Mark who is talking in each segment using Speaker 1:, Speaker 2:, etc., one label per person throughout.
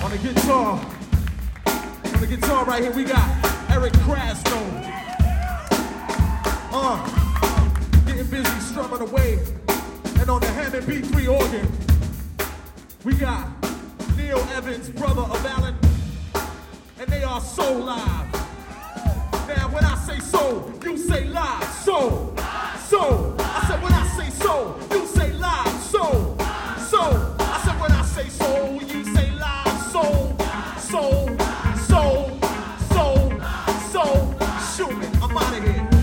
Speaker 1: On the guitar right here, we got Eric Krasno. Getting busy strumming away. And on the Hammond B3 organ, we got Neil Evans, brother of Alan. And they are so live. Now when I say so, you say live. So. I said when I say so, you say live. So. I said when I say so, you say live. So. Shoot me, I'm out of here.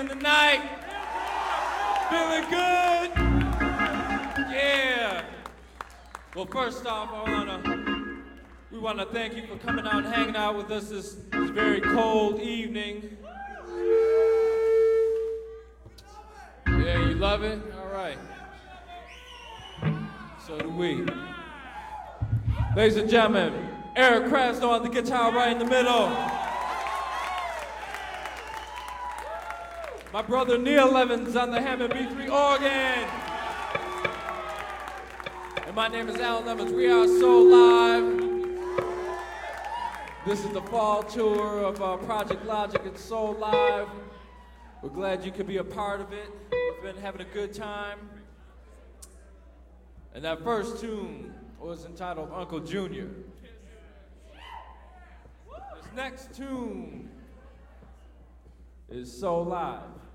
Speaker 2: tonight? Feeling good? Yeah. Well, first off, we want to thank you for coming out and hanging out with us this very cold evening. Yeah, you love it? All right. So do we. Ladies and gentlemen, Eric Krasno on the guitar right in the middle. My brother Neil Evans on the Hammond B3 organ. And my name is Alan Evans. We are So Live. This is the fall tour of Project Logic and Soul Live. We're glad you could be a part of it. We've been having a good time. And that first tune was entitled Uncle Junior. This next tune is So Live.